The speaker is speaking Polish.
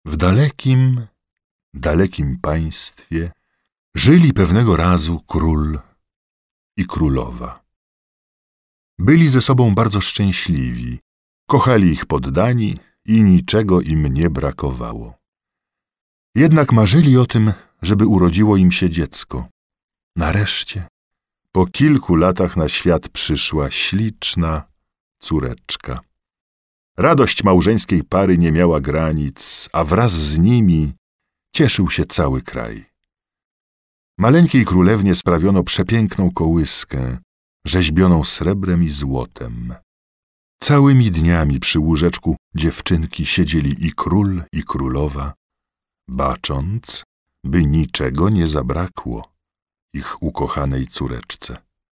W dalekim, dalekim państwie żyli pewnego razu król i królowa. Byli ze sobą bardzo szczęśliwi, kochali ich poddani i niczego im nie brakowało. Jednak marzyli o tym, żeby urodziło im się dziecko. Nareszcie, po kilku latach na świat przyszła śliczna córeczka. Radość małżeńskiej pary nie miała granic, a wraz z nimi cieszył się cały kraj. Maleńkiej królewnie sprawiono przepiękną kołyskę, rzeźbioną srebrem i złotem. Całymi dniami przy łóżeczku dziewczynki siedzieli i król, i królowa, bacząc, by niczego nie zabrakło ich ukochanej córeczce.